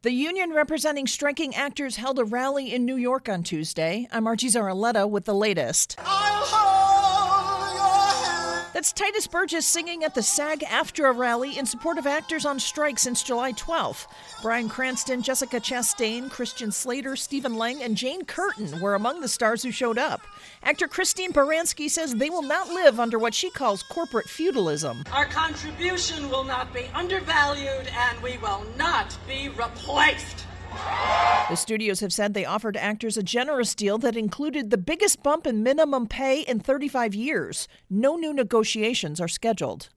The union representing striking actors held a rally in New York on Tuesday. I'm Archie Zaraletta with the latest. That's Titus Burgess singing at the SAG-AFTRA rally in support of actors on strike since July 12th. Bryan Cranston, Jessica Chastain, Christian Slater, Stephen Lang, and Jane Curtin were among the stars who showed up. Actor Christine Baranski says they will not live under what she calls corporate feudalism. Our contribution will not be undervalued, and we will not be replaced. The studios have said they offered actors a generous deal that included the biggest bump in minimum pay in 35 years. No new negotiations are scheduled.